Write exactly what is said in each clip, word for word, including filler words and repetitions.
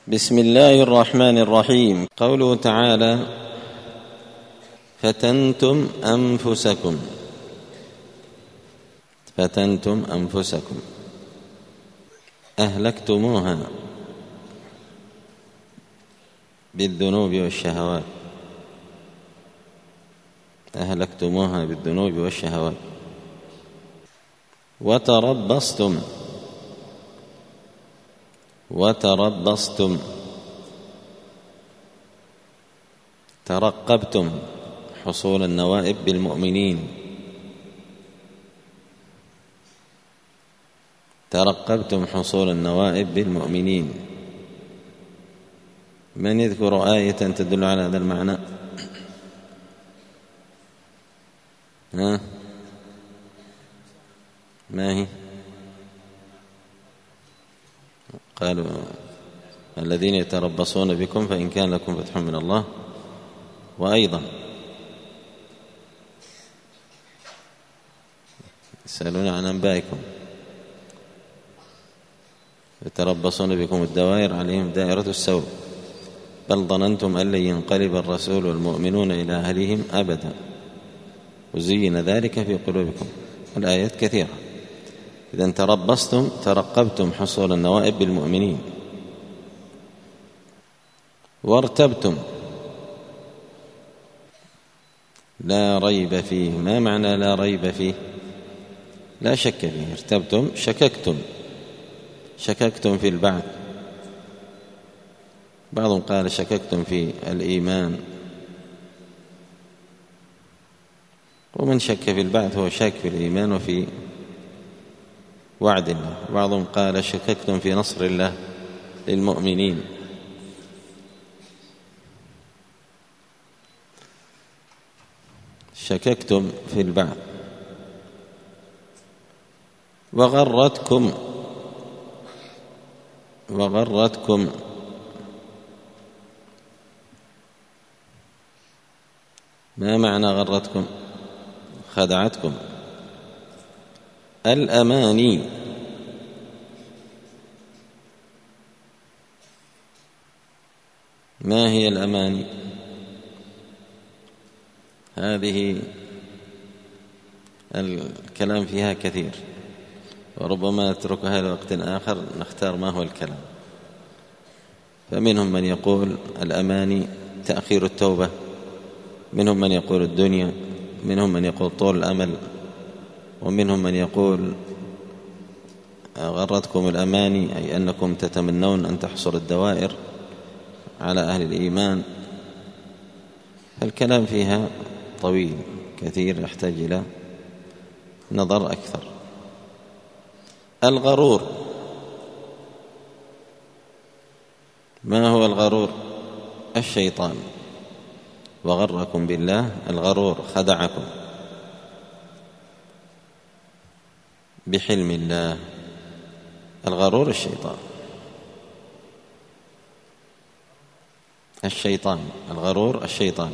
بسم الله الرحمن الرحيم. قوله تعالى: فتنتم أنفسكم. فتنتم أنفسكم أهلكتموها بالذنوب والشهوات. أهلكتموها بالذنوب والشهوات. وتربصتم وتربصتم ترقبتم حصول النوائب بالمؤمنين. ترقبتم حصول النوائب بالمؤمنين. من يذكر آية تدل على هذا المعنى؟ ها؟ ما هي؟ قالوا: الذين يتربصون بكم فإن كان لكم فتح من الله. وأيضا يسألون عن أنبائكم يتربصون بكم الدوائر عليهم دائرة السوء بل ظننتم أن لن ينقلب الرسول والمؤمنون إلى أهلهم أبدا وزين ذلك في قلوبكم. الآيات كثيرة. إذن تربصتم ترقبتم حصول النوائب بالمؤمنين. وارتبتم لا ريب فيه. ما معنى لا ريب فيه؟ لا شك فيه. ارتبتم شككتم شككتم في البعث. بعضهم قال شككتم في الإيمان، ومن شك في البعث هو شاك في الإيمان وفي وعد الله. بعضهم قال شككتم في نصر الله للمؤمنين. شككتم في البعث. وغرتكم وغرتكم ما معنى غرتكم؟ خدعتكم الأماني. ما هي الأماني؟ هذه الكلام فيها كثير، وربما نتركها لوقت آخر نختار ما هو الكلام. فمنهم من يقول الأماني تأخير التوبة، منهم من يقول الدنيا، منهم من يقول طول الأمل، ومنهم من يقول غرتكم الأماني أي أنكم تتمنون أن تحصل الدوائر على أهل الإيمان. الكلام فيها طويل كثير يحتاج إلى نظر أكثر. الغرور. ما هو الغرور؟ الشيطان. وغركم بالله الغرور، خدعكم بحلم الله. الغرور الشيطان. الشيطان الغرور الشيطان.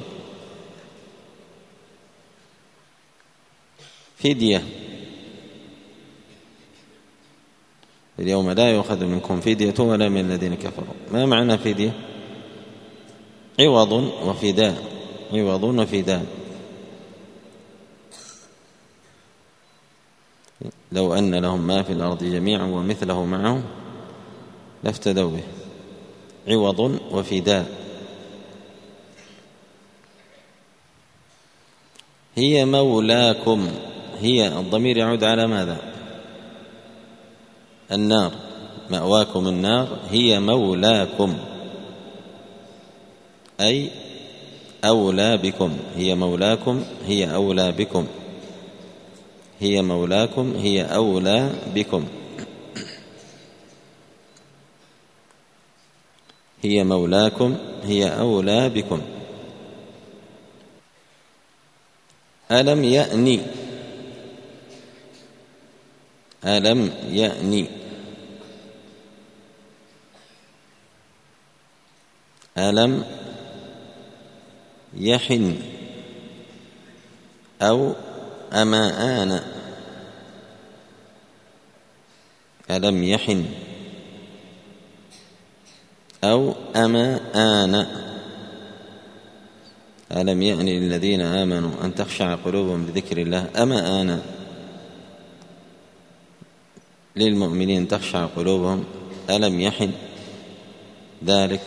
فدية. اليوم لا يؤخذ منكم فدية ولا من الذين كفروا. ما معنى فدية؟ عوض وفداء. عوض وفداء. لو أن لهم ما في الأرض جميعا ومثله معه لافتدوا به. عوض وفداء. هي مولاكم. هي الضمير يعود على ماذا؟ النار. مأواكم النار. هي مولاكم أي أولى بكم. هي مولاكم هي أولى بكم. هي مولاكم هي أولى بكم. هي مولاكم هي أولى بكم. ألم يأني. ألم يأني. ألم يحن أو أما آن. ألم يحن أو أما آن. ألم يأن للذين آمنوا أن تخشع قلوبهم بذكر الله. أما آن للمؤمنين تخشع قلوبهم. ألم يحن ذلك.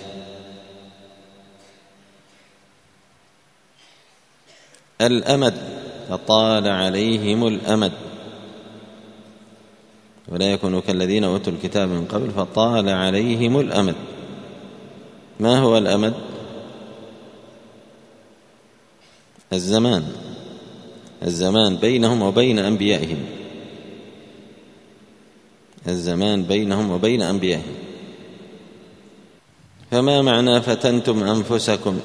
الأمد فطال عليهم الأمد ولا يكونوا كالذين أوتوا الكتاب من قبل فطال عليهم الأمد. ما هو الأمد؟ الزمان، الزمان بينهم وبين أنبيائهم، الزمان بينهم وبين أنبيائهم. فما معنى فتنتم أنفسكم؟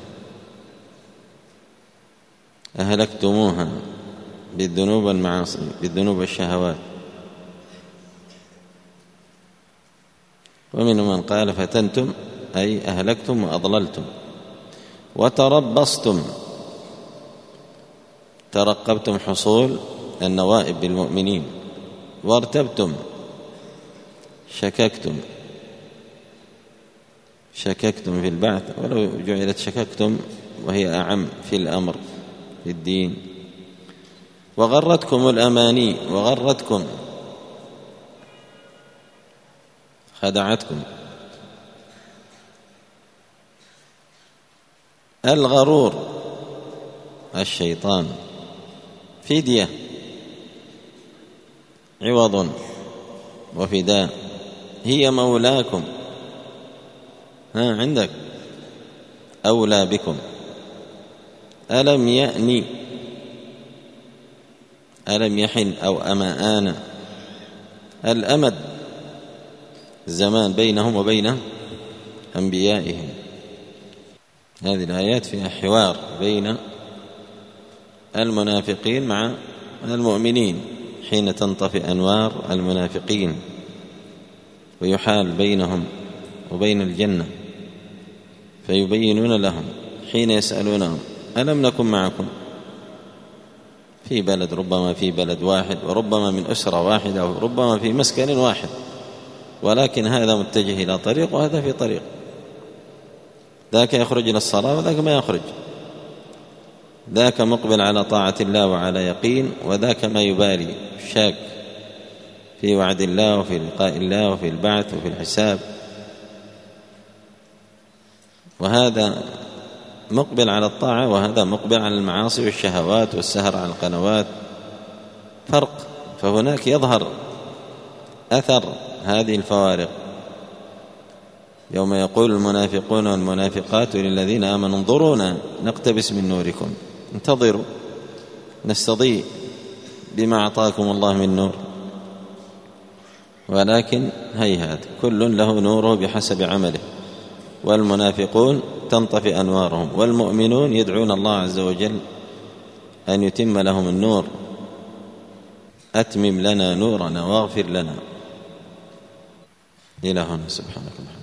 أهلكتموها بالذنوب والمعاصي، بالذنوب والشهوات. ومنهم من قال فتنتم أي أهلكتم وأضللتم. وتربصتم ترقبتم حصول النوائب بالمؤمنين. وارتبتم شككتم شككتم في البعث، ولو جعلت شككتم وهي أعم في الأمر في الدين. وغرتكم الأماني، وغرتكم خدعتكم. الغرور الشيطان. فدية عوض وفداء. هي مولاكم، ها عندك أولى بكم. ألم يأني، ألم يحن أو أما آن. الأمد الزمان بينهم وبين أنبيائهم. هذه الآيات فيها حوار بين المنافقين مع المؤمنين حين تنطفئ أنوار المنافقين ويحال بينهم وبين الجنة، فيبينون لهم حين يسألونهم ألم نكن معكم في بلد، ربما في بلد واحد وربما من أسرة واحدة وربما في مسكن واحد، ولكن هذا متجه إلى طريق وهذا في طريق، ذاك يخرج إلى الصلاة وذاك ما يخرج، ذاك مقبل على طاعة الله وعلى يقين، وذاك ما يبالي شاك في وعد الله وفي لقاء الله وفي البعث وفي الحساب. وهذا مقبل على الطاعة وهذا مقبل على المعاصي والشهوات والسهر على القنوات. فرق. فهناك يظهر أثر هذه الفوارق يوم يقول المنافقون والمنافقات للذين آمنوا انظرونا نقتبس من نوركم، انتظروا نستضيء بما أعطاكم الله من نور. ولكن هيهات كل له نوره بحسب عمله. والمنافقون تنطفئ أنوارهم، والمؤمنون يدعون الله عز وجل أن يتم لهم النور. أتمم لنا نورنا واغفر لنا. إلى هنا سبحانك اللهم.